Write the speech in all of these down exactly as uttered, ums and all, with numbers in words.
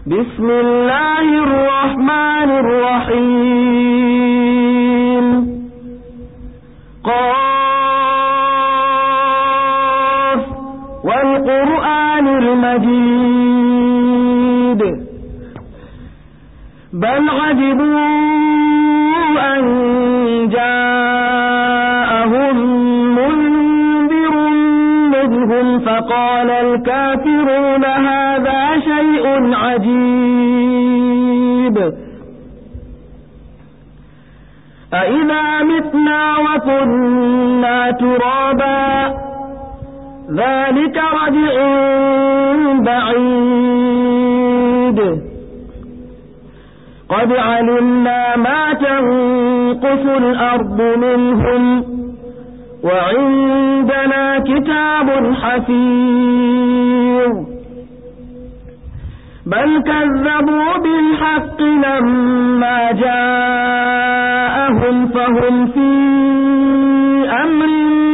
بسم الله الرحمن الرحيم قاف والقرآن المجيد بل عجبوا أن جاءهم منذر منهم فقال الكافرون هذا شيء عجيب أإذا متنا وكنا ترابا ذلك رجع بعيد قد علمنا ما تنقص الأرض منهم وعندنا كتاب حفيظ بل كذبوا بالحق لما جاءهم فهم في أمر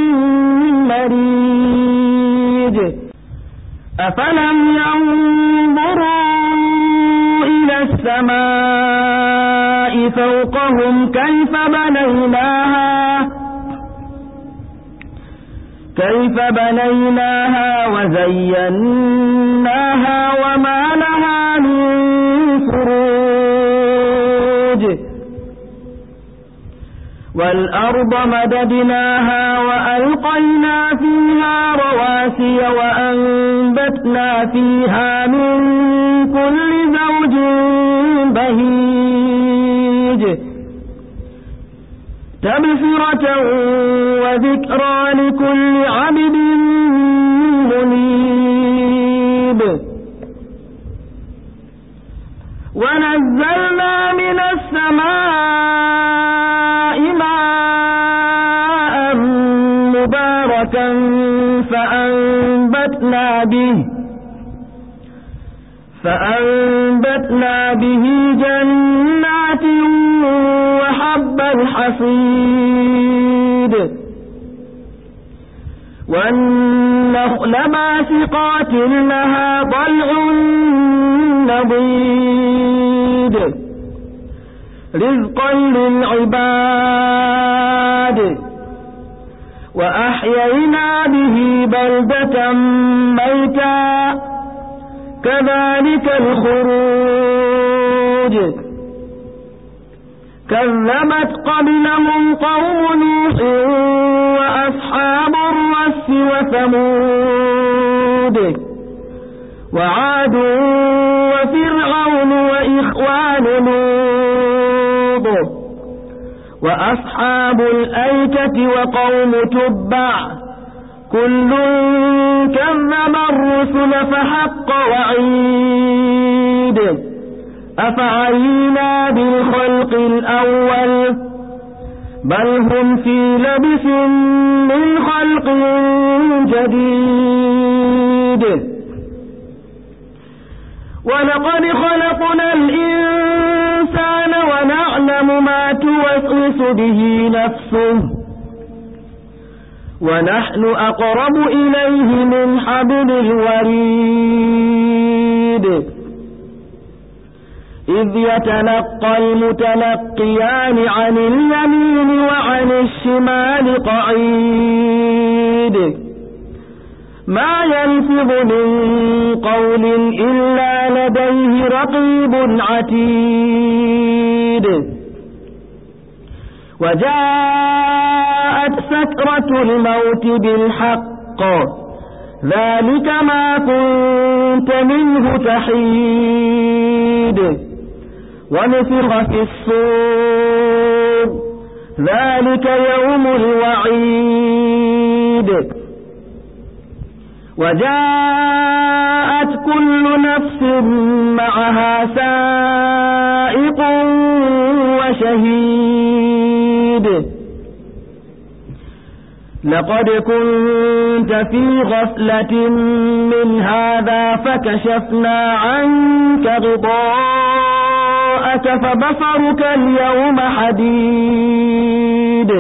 مريج أفلم ينظروا إلى السماء فوقهم كيف بنيناها كيف بنيناها وزيناها وما لها من فروج والأرض مددناها وألقينا فيها رواسي وأنبتنا فيها من كل زوج بهيج تبصرة وذكرى لكل عبد منيب ونزلنا من السماء ماء مباركا فأنبتنا به فأنبتنا به جنات وحب الحصيد والنخل باسقات لها طلع نضيد رزقا للعباد وأحيينا به بلدة ميتا كذلك الخروج كذبت قبلهم قوم نوح وأصحاب الرس وثمود وعاد وفرعون وإخوان لوط وأصحاب الأيكة وقوم تبع كل كذب الرسل فحق وعيد أفعينا بالخلق الأول بل هم في لبس من خلق جديد ولقد خلقنا الإنسان ونعلم ما توسوس به نفسه ونحن أقرب إليه من حبل الوريد إذ يتلقى المتلقيان عن اليمين وعن الشمال قعيد ما يلفظ من قول إلا لديه رقيب عتيد وجاءت سكرة الموت بالحق ذلك ما كنت منه تحيد ونفخ في الصور ذلك يوم الوعيد وجاءت كل نفس معها سائق وشهيد لقد كنت في غفلة من هذا فكشفنا عنك غطاءك فبصرك اليوم حديد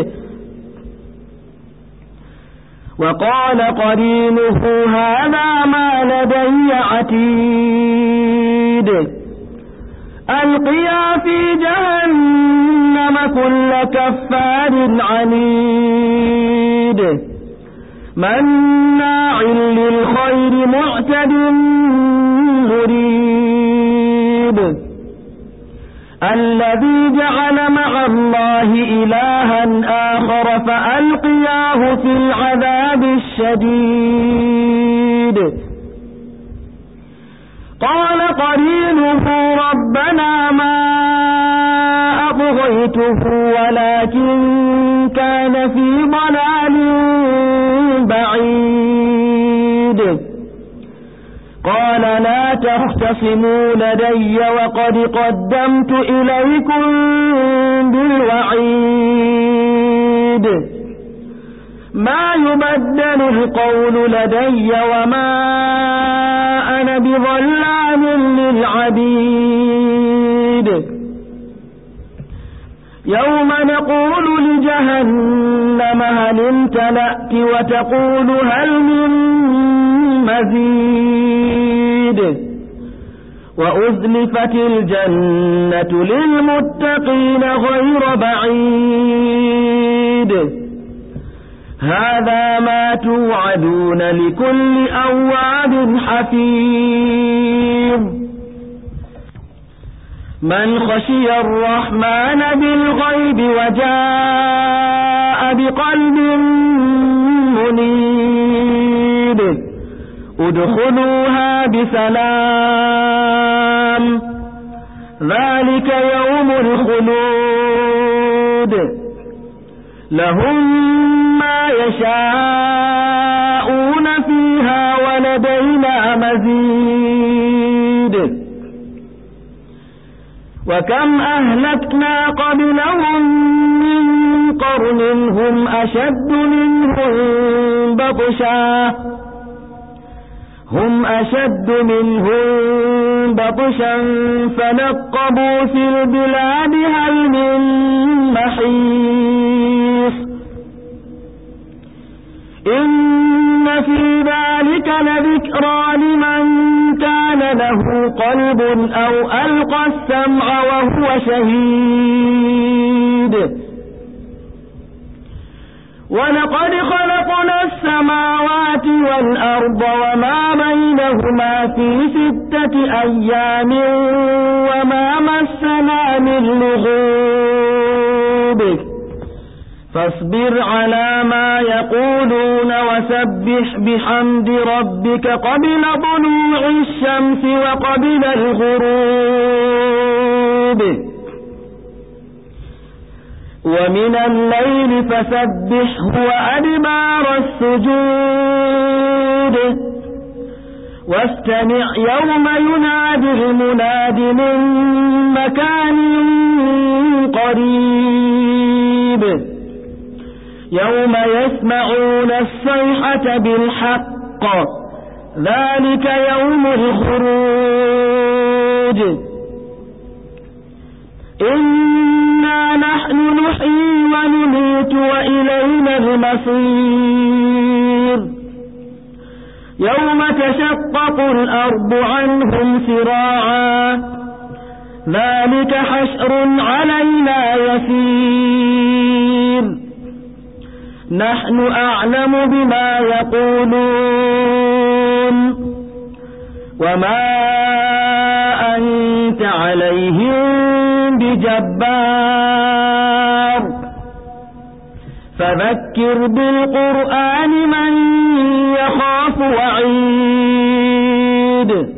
وقال قرينه هذا ما لدي عتيد وألقيا في جهنم كل كفار عنيد مناع للخير معتد مريب الذي جعل مع الله إلها آخر فألقياه في العذاب الشديد قال قرينه ربنا ما أطغيته ولكن كان في ضلال بعيد قال لا تختصموا لدي وقد قدمت إليكم بالوعيد ما يبدل القول لدي وما أنا بظلام للعبيد يوم نقول لجهنم هل امتلأت وتقول هل من مزيد وأزلفت الجنة للمتقين غير بعيد هذا ما توعدون لكل أواب حفيظ من خشي الرحمن بالغيب وجاء بقلب منيب ادخلوها بسلام ذلك يوم الخلود لهم ما يشاءون فيها ولدينا مزيد وكم أهلكنا قبلهم من قرن هم أشد منهم بطشا هم أشد منهم بطشا فنقبوا في البلاد هل من محيص إن في ذلك لذكرى لمن كان له قلب أو ألقى السمع وهو شهيد ولقد خلقنا السماوات والأرض وما بينهما في ستة أيام وما مسنا من لغوب فاصبر على ما يقولون وسبح بحمد ربك قبل طلوع الشمس وقبل الغروب ومن الليل فسبحه وأدبار السجود واستمع يوم ينادي المناد من مكان قريب يوم يسمعون الصيحة بالحق ذلك يوم الخروج إنا نحن نحيي ونميت وإلينا المصير يوم تشقق الأرض عنهم سراعا ذلك حشر علينا يسير نحن أعلم بما يقولون وما أنت عليهم بجبار فذكر بالقرآن من يخاف وعيد